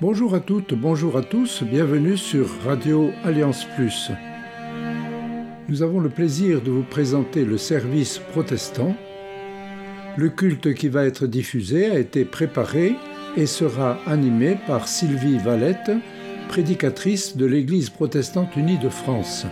Bonjour à toutes, bonjour à tous, bienvenue sur Radio Alliance Plus. Nous avons le plaisir de vous présenter le service protestant. Le culte qui va être diffusé a été préparé et sera animé par Sylvie Valette, prédicatrice de l'Église protestante unie de France.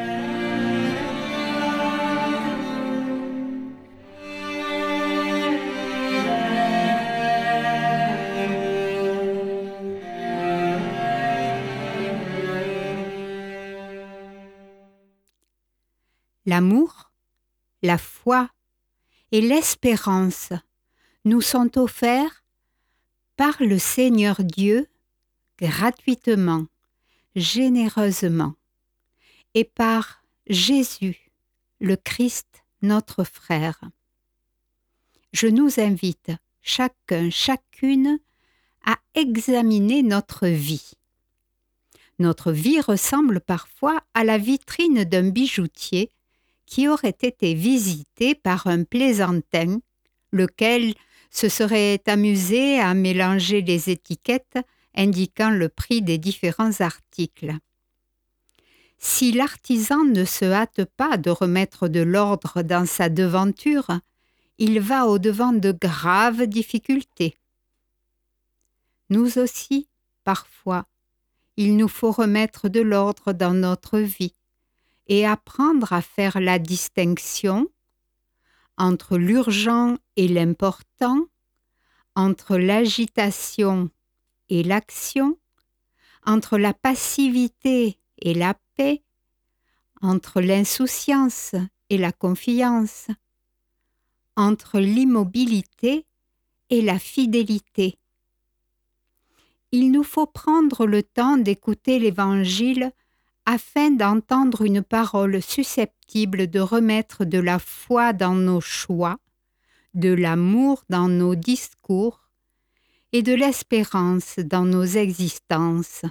L'amour, la foi et l'espérance nous sont offerts par le Seigneur Dieu gratuitement, généreusement, et par Jésus, le Christ, notre frère. Je nous invite chacun, chacune à examiner notre vie. Notre vie ressemble parfois à la vitrine d'un bijoutier qui aurait été visité par un plaisantin, lequel se serait amusé à mélanger les étiquettes indiquant le prix des différents articles. Si l'artisan ne se hâte pas de remettre de l'ordre dans sa devanture, il va au-devant de graves difficultés. Nous aussi, parfois, il nous faut remettre de l'ordre dans notre vie et apprendre à faire la distinction entre l'urgent et l'important, entre l'agitation et l'action, entre la passivité et la paix, entre l'insouciance et la confiance, entre l'immobilité et la fidélité. Il nous faut prendre le temps d'écouter l'Évangile afin d'entendre une parole susceptible de remettre de la foi dans nos choix, de l'amour dans nos discours et de l'espérance dans nos existences.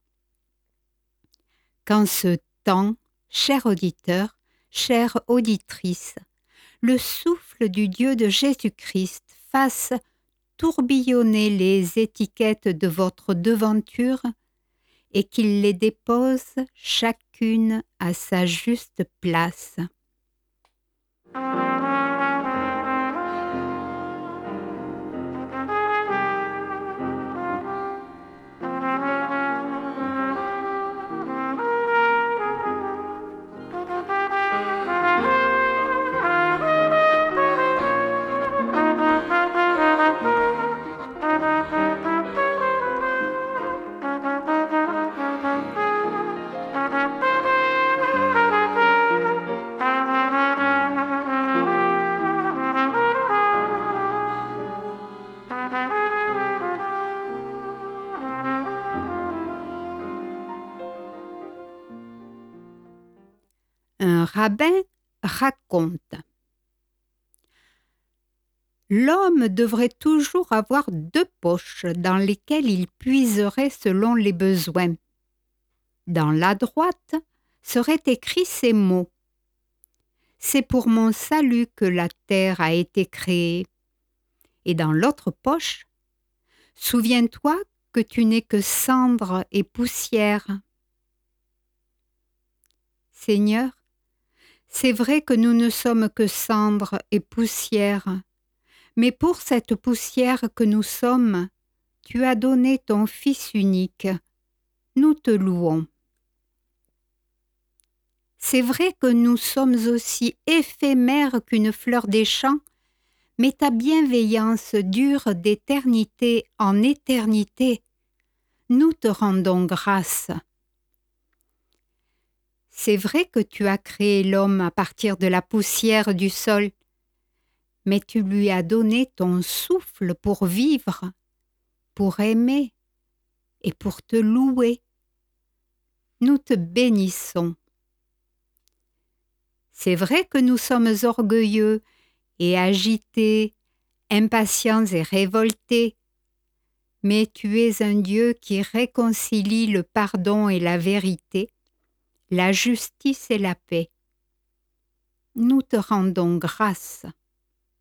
Qu'en ce temps, chers auditeurs, chères auditrices, le souffle du Dieu de Jésus-Christ fasse tourbillonner les étiquettes de votre devanture et qu'il les dépose chacune à sa juste place. Un rabbin raconte: l'homme devrait toujours avoir 2 poches dans lesquelles il puiserait selon les besoins. Dans la droite seraient écrits ces mots: c'est pour mon salut que la terre a été créée. Et dans l'autre poche: souviens-toi que tu n'es que cendre et poussière. Seigneur, c'est vrai que nous ne sommes que cendre et poussière, mais pour cette poussière que nous sommes, tu as donné ton Fils unique. Nous te louons. C'est vrai que nous sommes aussi éphémères qu'une fleur des champs, mais ta bienveillance dure d'éternité en éternité. Nous te rendons grâce. C'est vrai que tu as créé l'homme à partir de la poussière du sol, mais tu lui as donné ton souffle pour vivre, pour aimer et pour te louer. Nous te bénissons. C'est vrai que nous sommes orgueilleux et agités, impatients et révoltés, mais tu es un Dieu qui réconcilie le pardon et la vérité, la justice et la paix. Nous te rendons grâce.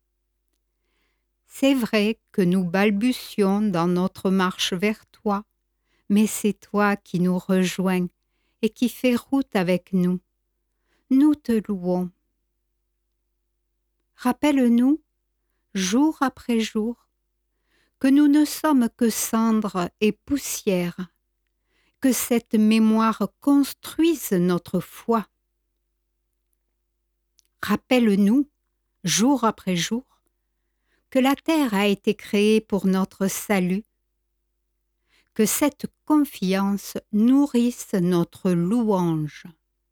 C'est vrai que nous balbutions dans notre marche vers toi, mais c'est toi qui nous rejoins et qui fais route avec nous. Nous te louons. Rappelle-nous, jour après jour, que nous ne sommes que cendres et poussière, que cette mémoire construise notre foi. Rappelle-nous, jour après jour, que la terre a été créée pour notre salut, que cette confiance nourrisse notre louange.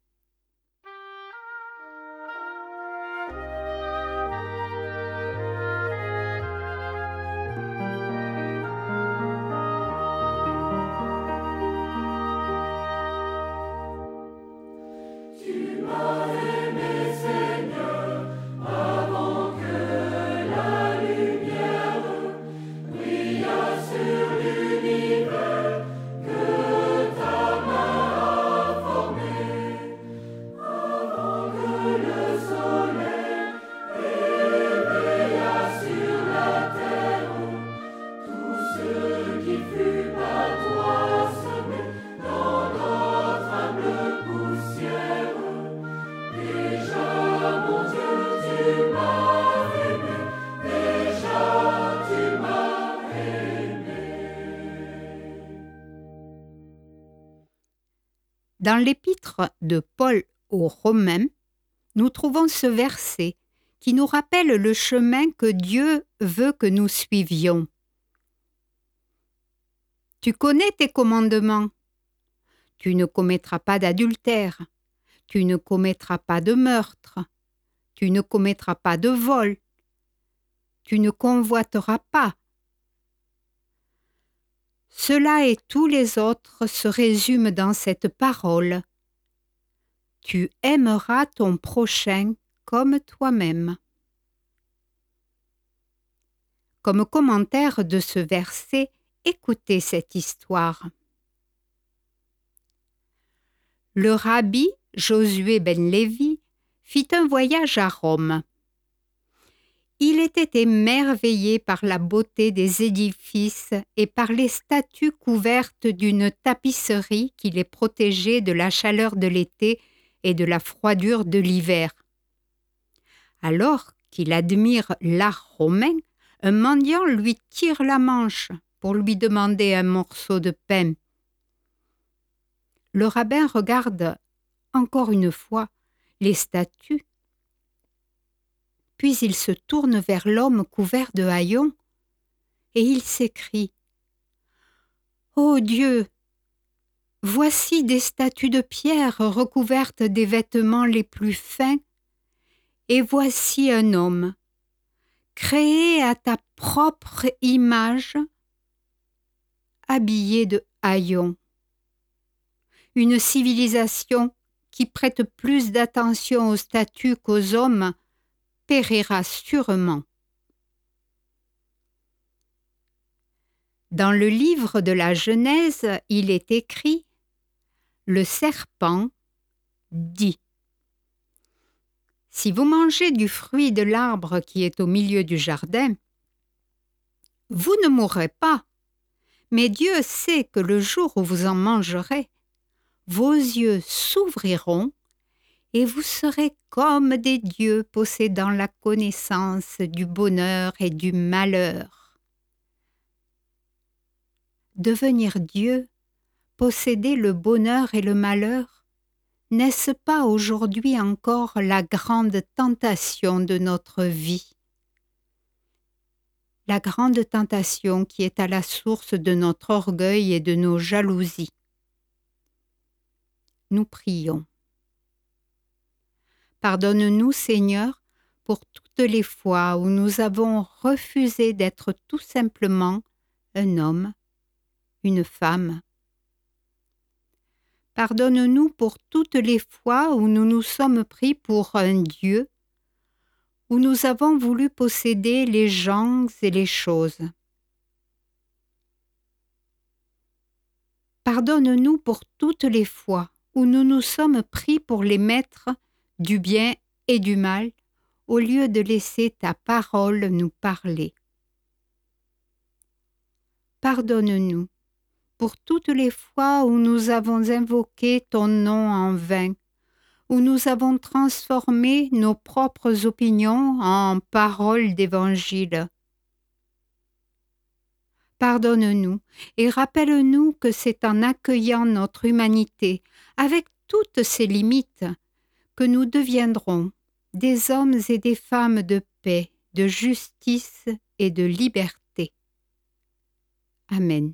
Dans l'épître de Paul aux Romains, nous trouvons ce verset qui nous rappelle le chemin que Dieu veut que nous suivions. Tu connais tes commandements. Tu ne commettras pas d'adultère. Tu ne commettras pas de meurtre. Tu ne commettras pas de vol. Tu ne convoiteras pas. Cela et tous les autres se résument dans cette parole. Tu aimeras ton prochain comme toi-même. Comme commentaire de ce verset, écoutez cette histoire. Le rabbi Josué ben Lévi fit un voyage à Rome. Il était émerveillé par la beauté des édifices et par les statues couvertes d'une tapisserie qui les protégeait de la chaleur de l'été et de la froidure de l'hiver. Alors qu'il admire l'art romain, un mendiant lui tire la manche pour lui demander un morceau de pain. Le rabbin regarde encore une fois les statues, puis il se tourne vers l'homme couvert de haillons et il s'écrie « Ô Dieu, voici des statues de pierre recouvertes des vêtements les plus fins, et voici un homme, créé à ta propre image, habillé de haillons. Une civilisation qui prête plus d'attention aux statues qu'aux hommes périra sûrement. » Dans le livre de la Genèse, il est écrit « Le serpent dit » Si vous mangez du fruit de l'arbre qui est au milieu du jardin, vous ne mourrez pas, mais Dieu sait que le jour où vous en mangerez, vos yeux s'ouvriront et vous serez comme des dieux possédant la connaissance du bonheur et du malheur. Devenir Dieu, posséder le bonheur et le malheur, n'est-ce pas aujourd'hui encore la grande tentation de notre vie? La grande tentation qui est à la source de notre orgueil et de nos jalousies. Nous prions. Pardonne-nous, Seigneur, pour toutes les fois où nous avons refusé d'être tout simplement un homme, une femme. Pardonne-nous pour toutes les fois où nous nous sommes pris pour un Dieu, où nous avons voulu posséder les gens et les choses. Pardonne-nous pour toutes les fois où nous nous sommes pris pour les maîtres du bien et du mal, au lieu de laisser ta parole nous parler. Pardonne-nous pour toutes les fois où nous avons invoqué ton nom en vain, où nous avons transformé nos propres opinions en paroles d'évangile. Pardonne-nous et rappelle-nous que c'est en accueillant notre humanité, avec toutes ses limites, que nous deviendrons des hommes et des femmes de paix, de justice et de liberté. Amen.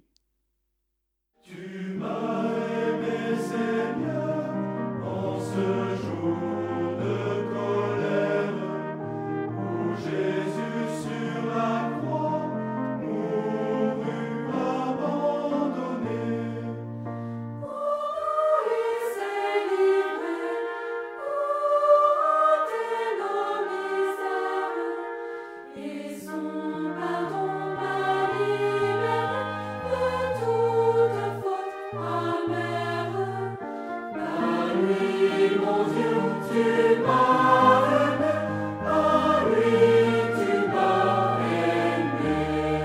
Tu m'as aimé, Seigneur, en ce jour de colère, où Jésus sur la croix mourut abandonné. Pour il s'est livré, pour ôter nos misères, et son pardon m'a libéré de toute faute amère. Par lui, mon Dieu, tu m'as aimé, par lui, tu m'as aimé.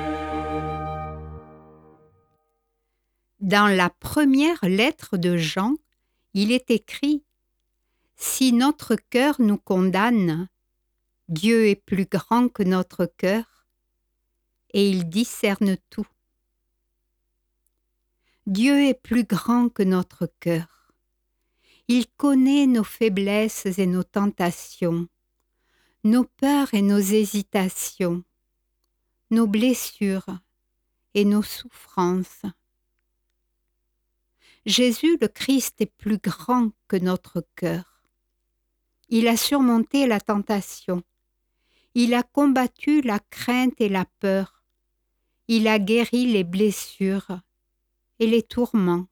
Dans la première lettre de Jean, il est écrit « Si notre cœur nous condamne, Dieu est plus grand que notre cœur et il discerne tout. » Dieu est plus grand que notre cœur. Il connaît nos faiblesses et nos tentations, nos peurs et nos hésitations, nos blessures et nos souffrances. Jésus le Christ est plus grand que notre cœur. Il a surmonté la tentation. Il a combattu la crainte et la peur. Il a guéri les blessures et les tourments.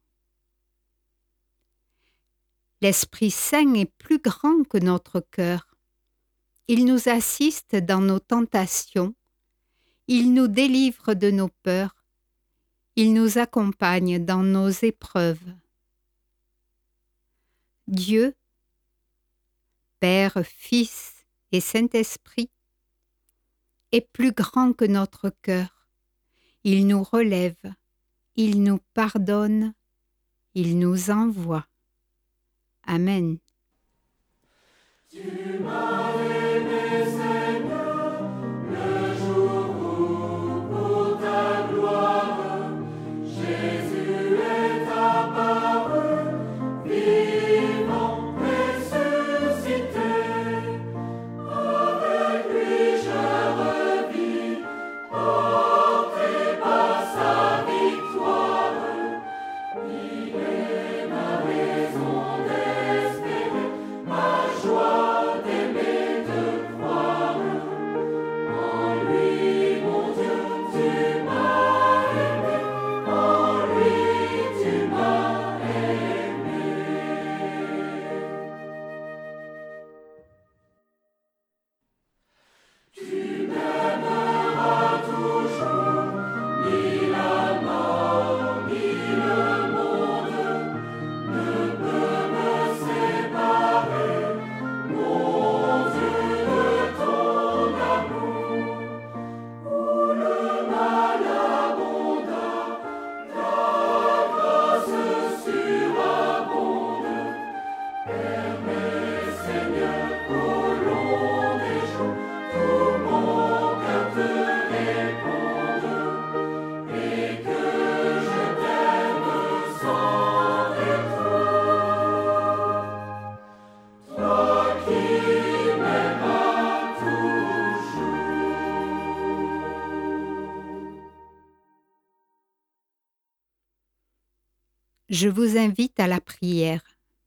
L'Esprit Saint est plus grand que notre cœur. Il nous assiste dans nos tentations. Il nous délivre de nos peurs. Il nous accompagne dans nos épreuves. Dieu, Père, Fils et Saint-Esprit, est plus grand que notre cœur. Il nous relève, il nous pardonne, il nous envoie. Amen. Tu m'as aimé, Seigneur, le jour où, pour ta gloire, Jésus est apparu, vivant, ressuscité. Avec lui je revis, porté par sa victoire. Il est ma raison d'espérer, ma joie d'aimer, de croire. En lui, mon Dieu, tu m'as aimé, en lui, tu m'as aimé. Tu m'aimeras toujours, ni la mort, ni le monde ne peut me séparer, mon Dieu, de ton amour. Où le mal abonda, ta grâce surabonde. Permets, Seigneur, qu'au long des jours, tout mon cœur te réponde, et que je t'aime sans détour. Toi qui m'aimeras toujours. Je vous invite à la prière.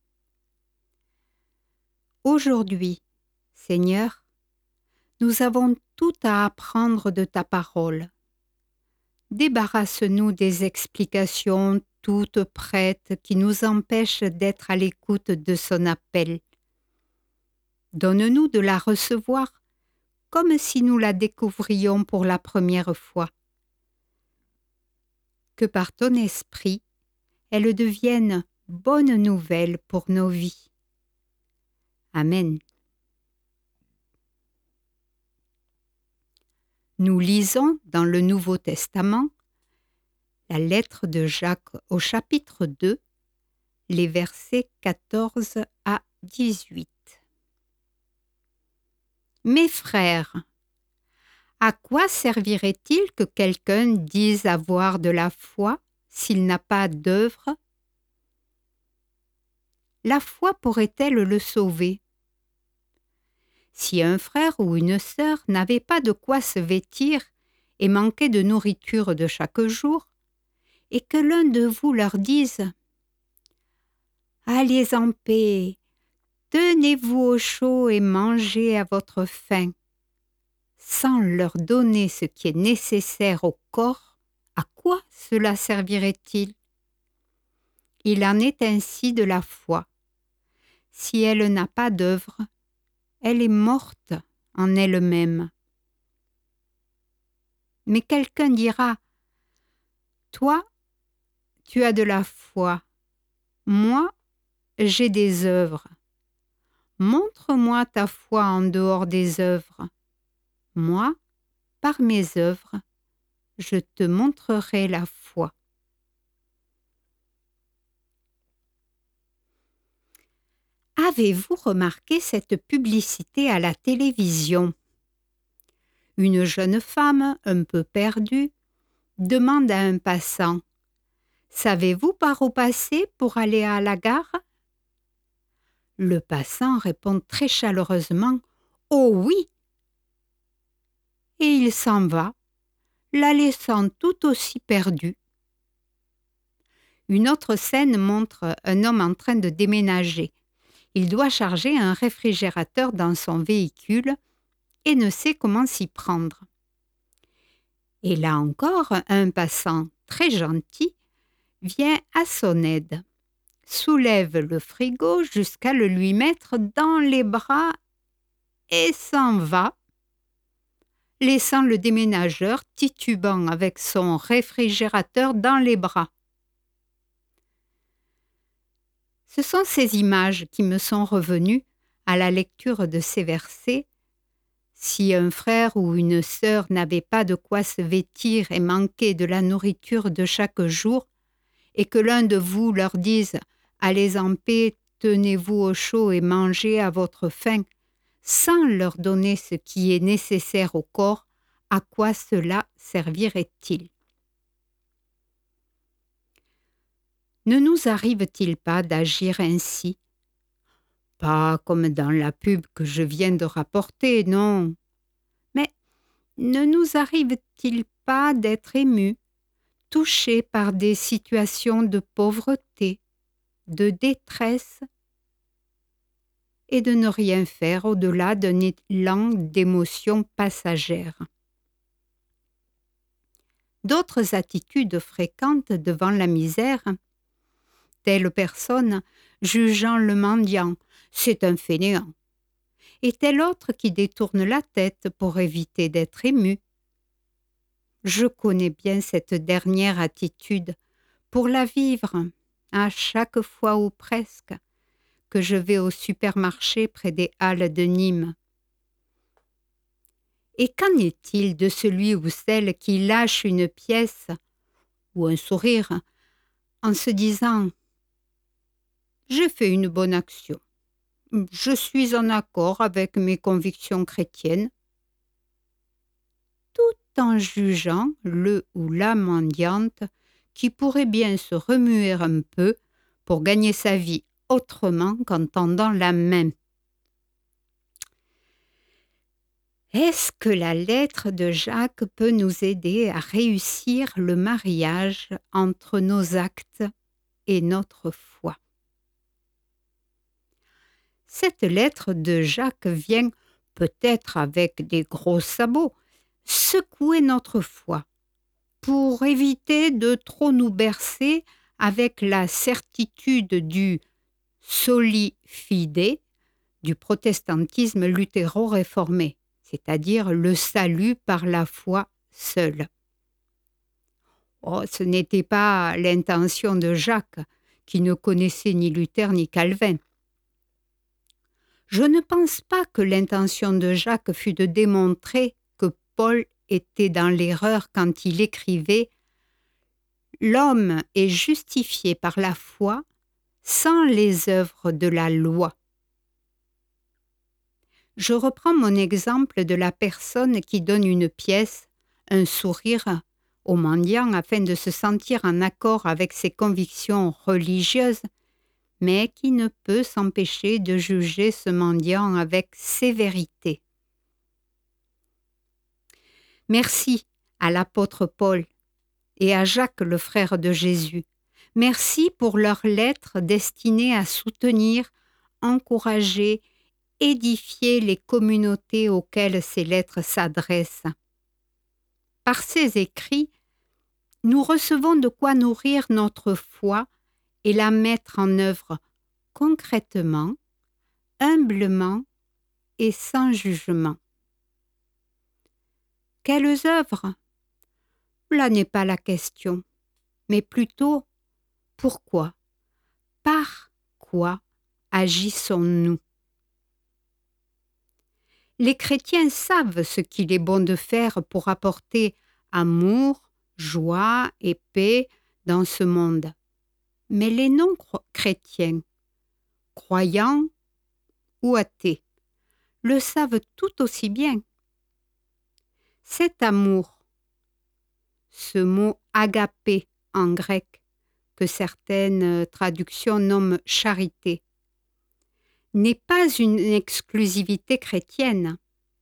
Aujourd'hui, Seigneur, nous avons tout à apprendre de ta parole. Débarrasse-nous des explications toutes prêtes qui nous empêchent d'être à l'écoute de son appel. Donne-nous de la recevoir comme si nous la découvrions pour la première fois. Que par ton esprit, elle devienne bonne nouvelle pour nos vies. Amen. Nous lisons dans le Nouveau Testament La lettre de Jacques au chapitre 2, les versets 14 à 18. Mes frères, à quoi servirait-il que quelqu'un dise avoir de la foi s'il n'a pas d'œuvre? La foi pourrait-elle le sauver? Si un frère ou une sœur n'avait pas de quoi se vêtir et manquait de nourriture de chaque jour, et que l'un de vous leur dise « Allez en paix, tenez-vous au chaud et mangez à votre faim », sans leur donner ce qui est nécessaire au corps, à quoi cela servirait-il? Il en est ainsi de la foi. Si elle n'a pas d'œuvre, elle est morte en elle-même. Mais quelqu'un dira « Toi, tu as de la foi. Moi, j'ai des œuvres. Montre-moi ta foi en dehors des œuvres. Moi, par mes œuvres, je te montrerai la foi. » Avez-vous remarqué cette publicité à la télévision? Une jeune femme, un peu perdue, demande à un passant « Savez-vous par où passer pour aller à la gare ?» Le passant répond très chaleureusement « Oh oui !» Et il s'en va, la laissant tout aussi perdue. Une autre scène montre un homme en train de déménager. Il doit charger un réfrigérateur dans son véhicule et ne sait comment s'y prendre. Et là encore, un passant très gentil vient à son aide, soulève le frigo jusqu'à le lui mettre dans les bras et s'en va, laissant le déménageur titubant avec son réfrigérateur dans les bras. Ce sont ces images qui me sont revenues à la lecture de ces versets. Si un frère ou une sœur n'avait pas de quoi se vêtir et manquait de la nourriture de chaque jour, et que l'un de vous leur dise « Allez en paix, tenez-vous au chaud et mangez à votre faim », sans leur donner ce qui est nécessaire au corps, à quoi cela servirait-il? Ne nous arrive-t-il pas d'agir ainsi? Pas comme dans la pub que je viens de rapporter, non. Mais ne nous arrive-t-il pas d'être émus, touchés par des situations de pauvreté, de détresse, et de ne rien faire au-delà d'un élan d'émotion passagère? D'autres attitudes fréquentes devant la misère, telle personne jugeant le mendiant, c'est un fainéant, et telle autre qui détourne la tête pour éviter d'être ému. Je connais bien cette dernière attitude pour la vivre à chaque fois ou presque que je vais au supermarché près des halles de Nîmes. Et qu'en est-il de celui ou celle qui lâche une pièce ou un sourire en se disant « J'ai fait une bonne action, je suis en accord avec mes convictions chrétiennes », tout en jugeant le ou la mendiante qui pourrait bien se remuer un peu pour gagner sa vie autrement qu'en tendant la main. Est-ce que la lettre de Jacques peut nous aider à réussir le mariage entre nos actes et notre foi? Cette lettre de Jacques vient, peut-être avec des gros sabots, secouer notre foi pour éviter de trop nous bercer avec la certitude du soli fide du protestantisme luthéro-réformé, c'est-à-dire le salut par la foi seule. Oh, ce n'était pas l'intention de Jacques, qui ne connaissait ni Luther ni Calvin. Je ne pense pas que l'intention de Jacques fût de démontrer que Paul était dans l'erreur quand il écrivait « l'homme est justifié par la foi sans les œuvres de la loi. Je reprends mon exemple de la personne qui donne une pièce, un sourire au mendiant afin de se sentir en accord avec ses convictions religieuses, mais qui ne peut s'empêcher de juger ce mendiant avec sévérité. Merci à l'apôtre Paul et à Jacques, le frère de Jésus. Merci pour leurs lettres destinées à soutenir, encourager, édifier les communautés auxquelles ces lettres s'adressent. Par ces écrits, nous recevons de quoi nourrir notre foi et la mettre en œuvre concrètement, humblement et sans jugement. Quelles œuvres? Là n'est pas la question, mais plutôt pourquoi, par quoi agissons-nous? Les chrétiens savent ce qu'il est bon de faire pour apporter amour, joie et paix dans ce monde. Mais les non-chrétiens, croyants ou athées, le savent tout aussi bien. Cet amour, ce mot agapé en grec, que certaines traductions nomment charité, n'est pas une exclusivité chrétienne.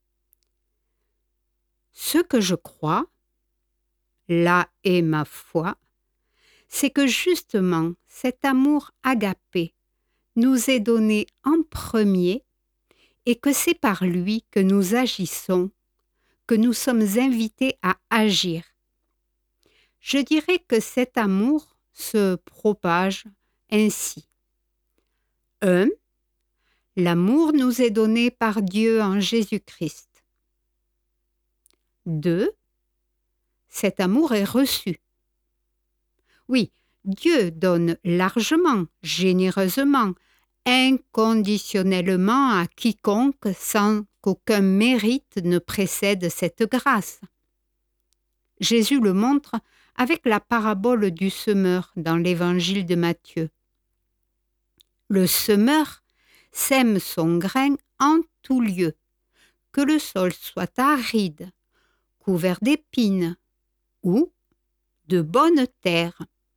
Ce que je crois, là est ma foi, c'est que justement cet amour agapé nous est donné en premier et que c'est par lui que nous agissons, que nous sommes invités à agir. Je dirais que cet amour se propage ainsi. 1. L'amour nous est donné par Dieu en Jésus-Christ. 2. Cet amour est reçu. Oui, Dieu donne largement, généreusement, inconditionnellement à quiconque sans qu'aucun mérite ne précède cette grâce. Jésus le montre avec la parabole du semeur dans l'évangile de Matthieu. Le semeur sème son grain en tout lieu, que le sol soit aride, couvert d'épines ou de bonne terre.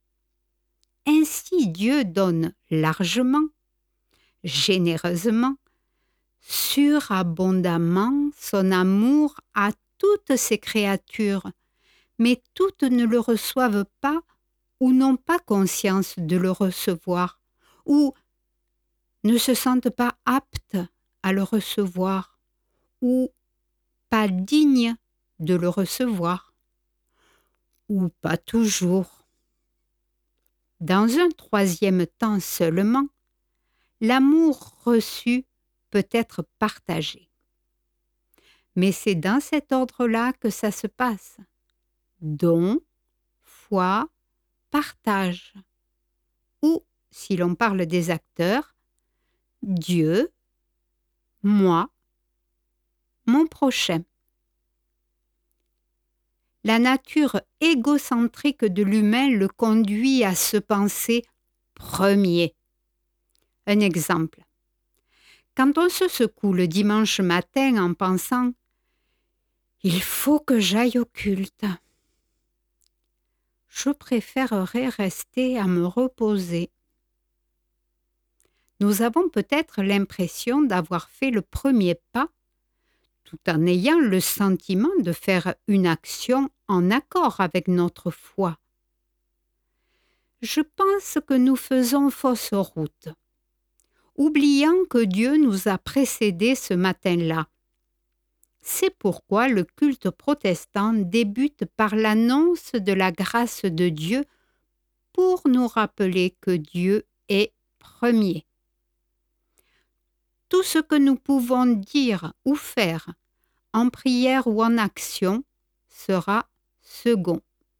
Ainsi Dieu donne largement, généreusement, surabondamment son amour à toutes ses créatures, mais toutes ne le reçoivent pas ou n'ont pas conscience de le recevoir, ou ne se sentent pas aptes à le recevoir, ou pas dignes de le recevoir, ou pas toujours. Dans un troisième temps seulement, l'amour reçu peut être partagé. Mais c'est dans cet ordre-là que ça se passe. Don, foi, partage. Ou, si l'on parle des acteurs, Dieu, moi, mon prochain. La nature égocentrique de l'humain le conduit à se penser premier. Un exemple. Quand on se secoue le dimanche matin en pensant « Il faut que j'aille au culte », je préférerais rester à me reposer. Nous avons peut-être l'impression d'avoir fait le premier pas tout en ayant le sentiment de faire une action en accord avec notre foi. Je pense que nous faisons fausse route, oubliant que Dieu nous a précédés ce matin-là. C'est pourquoi le culte protestant débute par l'annonce de la grâce de Dieu pour nous rappeler que Dieu est premier. Tout ce que nous pouvons dire ou faire, en prière ou en action, sera second.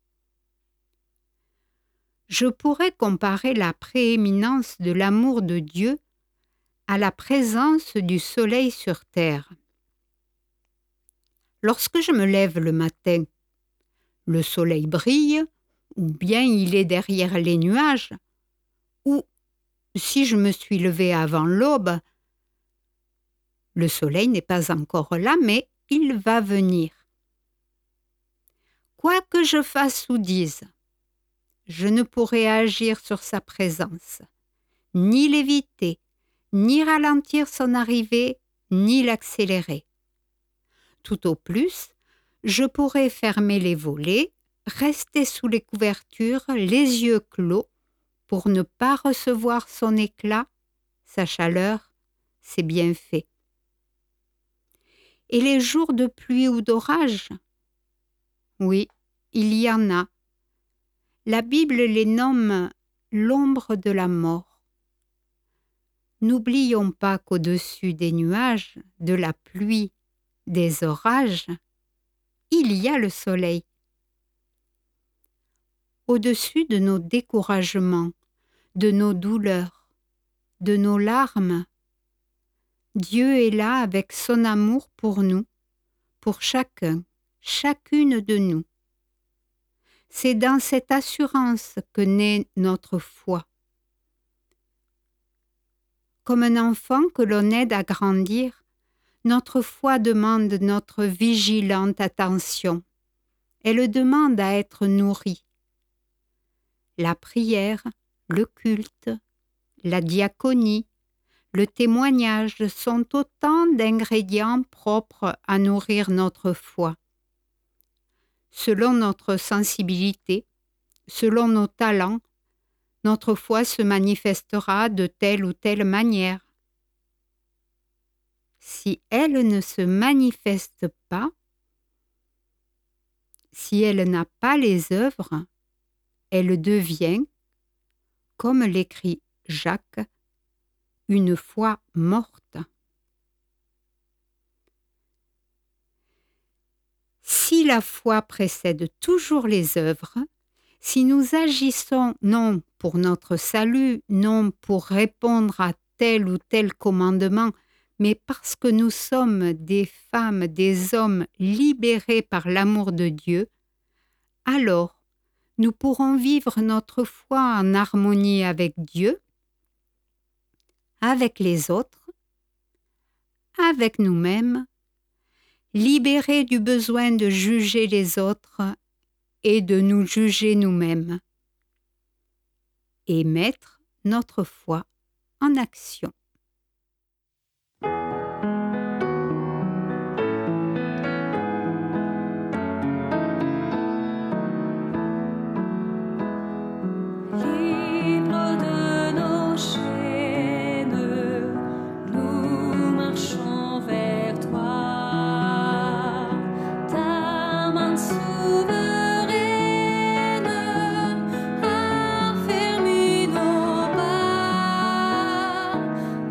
Je pourrais comparer la prééminence de l'amour de Dieu à la présence du soleil sur terre. Lorsque je me lève le matin, le soleil brille ou bien il est derrière les nuages, ou si je me suis levée avant l'aube, le soleil n'est pas encore là, mais il va venir. Quoi que je fasse ou dise, je ne pourrai agir sur sa présence, ni l'éviter, ni ralentir son arrivée, ni l'accélérer. Tout au plus, je pourrai fermer les volets, rester sous les couvertures, les yeux clos, pour ne pas recevoir son éclat, sa chaleur, ses bienfaits. Et les jours de pluie ou d'orage? Oui, il y en a. La Bible les nomme l'ombre de la mort. N'oublions pas qu'au-dessus des nuages, de la pluie, des orages, il y a le soleil. Au-dessus de nos découragements, de nos douleurs, de nos larmes, Dieu est là avec son amour pour nous, pour chacun, chacune de nous. C'est dans cette assurance que naît notre foi. Comme un enfant que l'on aide à grandir, notre foi demande notre vigilante attention. Elle demande à être nourrie. La prière, le culte, la diaconie, le témoignage sont autant d'ingrédients propres à nourrir notre foi. Selon notre sensibilité, selon nos talents, notre foi se manifestera de telle ou telle manière. Si elle ne se manifeste pas, si elle n'a pas les œuvres, elle devient, comme l'écrit Jacques, une foi morte. Si la foi précède toujours les œuvres, si nous agissons non pour notre salut, non pour répondre à tel ou tel commandement, mais parce que nous sommes des femmes, des hommes libérés par l'amour de Dieu, alors nous pourrons vivre notre foi en harmonie avec Dieu, avec les autres, avec nous-mêmes, libérés du besoin de juger les autres et de nous juger nous-mêmes, et mettre notre foi en action. Libre de nos chaînes, nous marchons vers toi. Ta main souveraine affermit nos pas.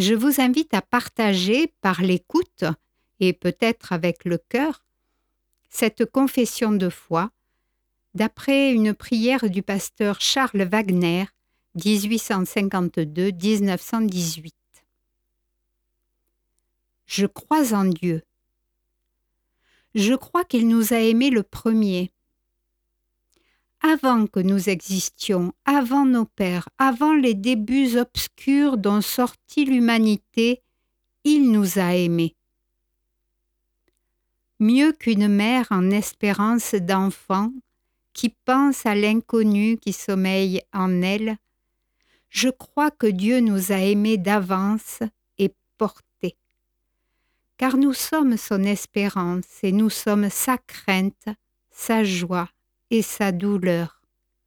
je vous invite à partager par l'écoute et peut-être avec le cœur cette confession de foi d'après une prière du pasteur Charles Wagner, 1852-1918. Je crois en Dieu. Je crois qu'il nous a aimés le premier. Avant que nous existions, avant nos pères, avant les débuts obscurs dont sortit l'humanité, il nous a aimés. Mieux qu'une mère en espérance d'enfant, qui pense à l'inconnu qui sommeille en elle, je crois que Dieu nous a aimés d'avance et portés. Car nous sommes son espérance et nous sommes sa crainte, sa joie et sa douleur.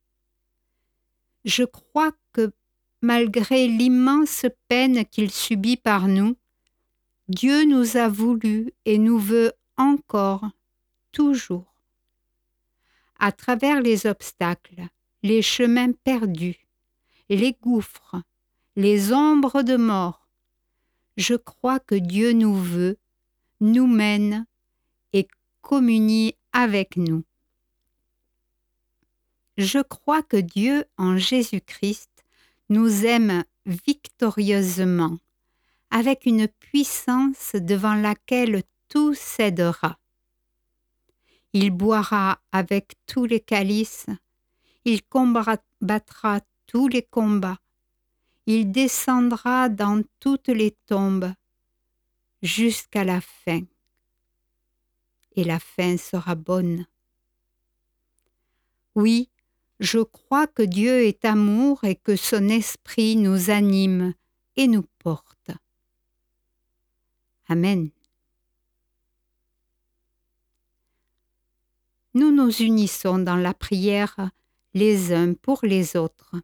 Je crois que malgré l'immense peine qu'il subit par nous, Dieu nous a voulu et nous veut encore, toujours. À travers les obstacles, les chemins perdus, les gouffres, les ombres de mort, je crois que Dieu nous veut, nous mène et communie avec nous. Je crois que Dieu, en Jésus-Christ, nous aime victorieusement, avec une puissance devant laquelle tout cédera. Il boira avec tous les calices, il combattra tous les combats, il descendra dans toutes les tombes, jusqu'à la fin. Et la fin sera bonne. Oui, je crois que Dieu est amour et que son esprit nous anime et nous porte. Amen. Nous nous unissons dans la prière les uns pour les autres.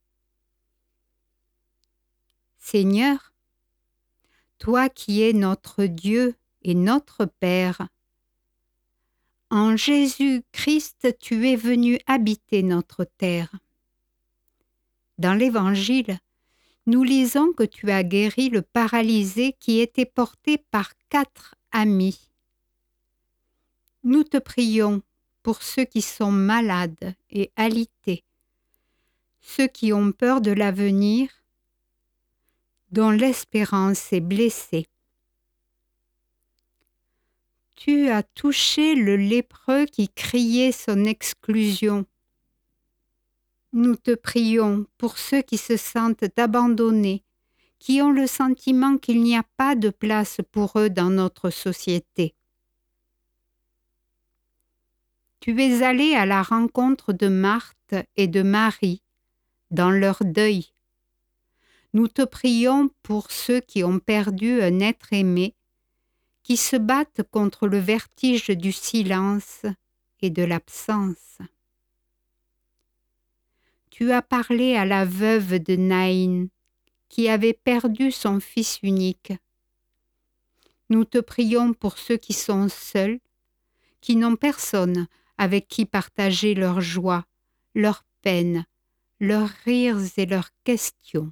Seigneur, toi qui es notre Dieu et notre Père, en Jésus-Christ, tu es venu habiter notre terre. Dans l'Évangile, nous lisons que tu as guéri le paralysé qui était porté par 4 amis. Nous te prions pour ceux qui sont malades et alités, ceux qui ont peur de l'avenir, dont l'espérance est blessée. Tu as touché le lépreux qui criait son exclusion. Nous te prions pour ceux qui se sentent abandonnés, qui ont le sentiment qu'il n'y a pas de place pour eux dans notre société. Tu es allé à la rencontre de Marthe et de Marie dans leur deuil. Nous te prions pour ceux qui ont perdu un être aimé, qui se battent contre le vertige du silence et de l'absence. Tu as parlé à la veuve de Naïn, qui avait perdu son fils unique. Nous te prions pour ceux qui sont seuls, qui n'ont personne avec qui partager leur joie, leur peine, leurs rires et leurs questions.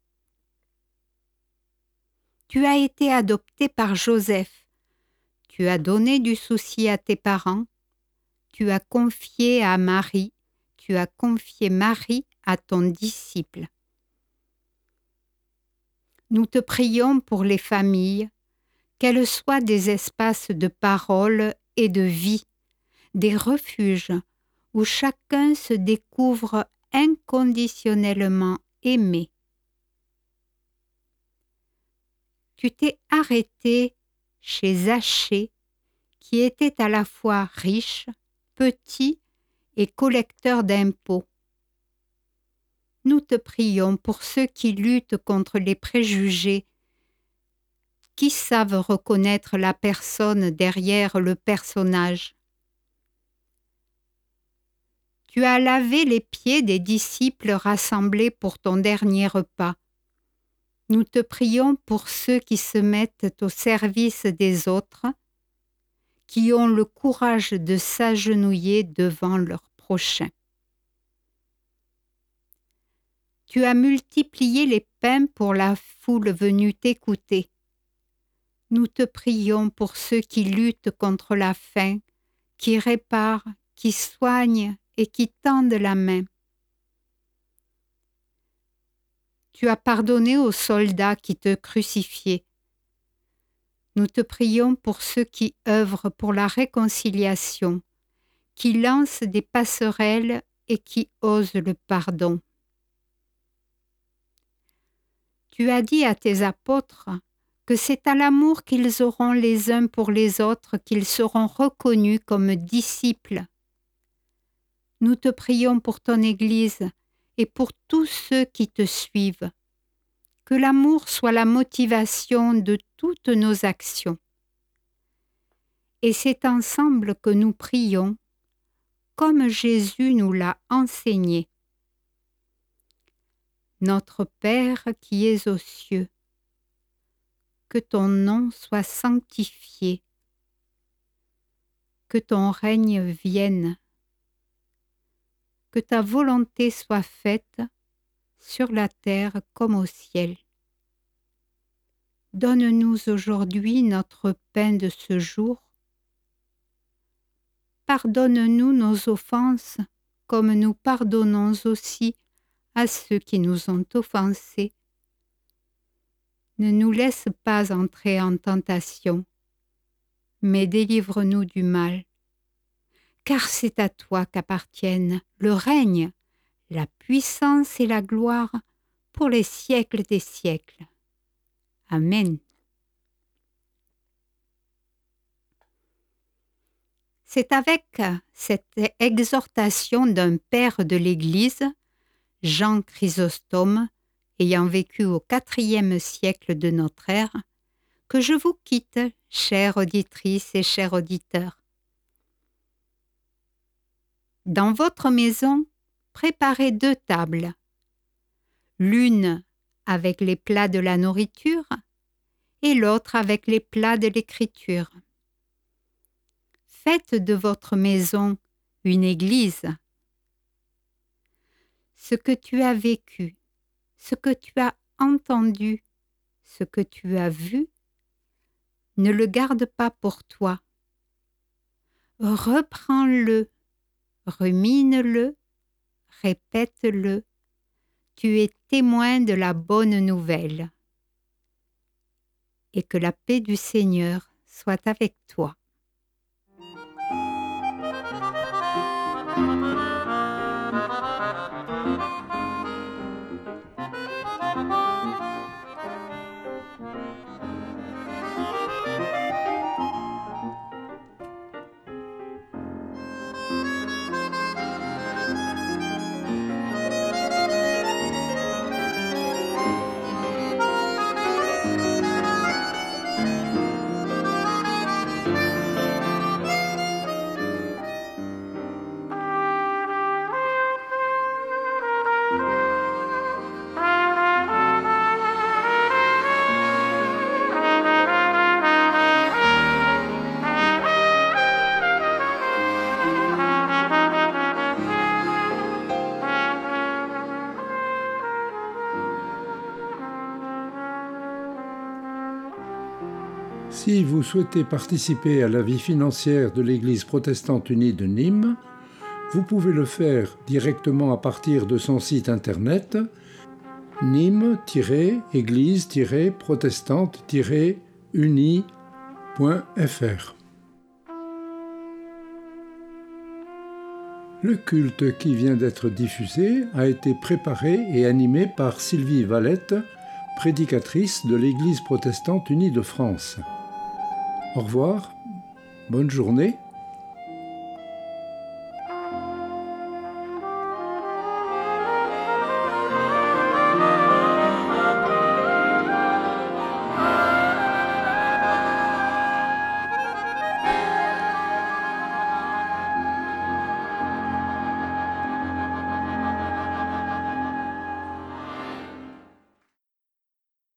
Tu as été adopté par Joseph. Tu as donné du souci à tes parents. Tu as confié Marie à ton disciple. Nous te prions pour les familles, qu'elles soient des espaces de parole et de vie, des refuges où chacun se découvre inconditionnellement aimé. Tu t'es arrêté chez Zachée, qui était à la fois riche, petit et collecteur d'impôts. Nous te prions pour ceux qui luttent contre les préjugés, qui savent reconnaître la personne derrière le personnage. Tu as lavé les pieds des disciples rassemblés pour ton dernier repas. Nous te prions pour ceux qui se mettent au service des autres, qui ont le courage de s'agenouiller devant leur prochain. Tu as multiplié les pains pour la foule venue t'écouter. Nous te prions pour ceux qui luttent contre la faim, qui réparent, qui soignent et qui tendent la main. Tu as pardonné aux soldats qui te crucifiaient. Nous te prions pour ceux qui œuvrent pour la réconciliation, qui lancent des passerelles et qui osent le pardon. Tu as dit à tes apôtres que c'est à l'amour qu'ils auront les uns pour les autres qu'ils seront reconnus comme disciples. Nous te prions pour ton Église et pour tous ceux qui te suivent. Que l'amour soit la motivation de toutes nos actions. Et c'est ensemble que nous prions, comme Jésus nous l'a enseigné. Notre Père qui es aux cieux, que ton nom soit sanctifié, que ton règne vienne, que ta volonté soit faite sur la terre comme au ciel. Donne-nous aujourd'hui notre pain de ce jour. Pardonne-nous nos offenses comme nous pardonnons aussi à ceux qui nous ont offensés. Ne nous laisse pas entrer en tentation, mais délivre-nous du mal. Car c'est à toi qu'appartiennent le règne, la puissance et la gloire pour les siècles des siècles. Amen. C'est avec cette exhortation d'un père de l'Église, Jean Chrysostome, ayant vécu au IVe siècle de notre ère, que je vous quitte, chères auditrices et chers auditeurs. Dans votre maison, préparez 2 tables, l'une avec les plats de la nourriture et l'autre avec les plats de l'écriture. Faites de votre maison une église. Ce que tu as vécu, ce que tu as entendu, ce que tu as vu, ne le garde pas pour toi. Reprends-le, rumine-le, répète-le. Tu es témoin de la bonne nouvelle. Et que la paix du Seigneur soit avec toi. Si vous souhaitez participer à la vie financière de l'Église protestante unie de Nîmes, vous pouvez le faire directement à partir de son site internet nîmes-église-protestante-unie.fr. Le culte qui vient d'être diffusé a été préparé et animé par Sylvie Valette, prédicatrice de l'Église protestante unie de France. Au revoir, bonne journée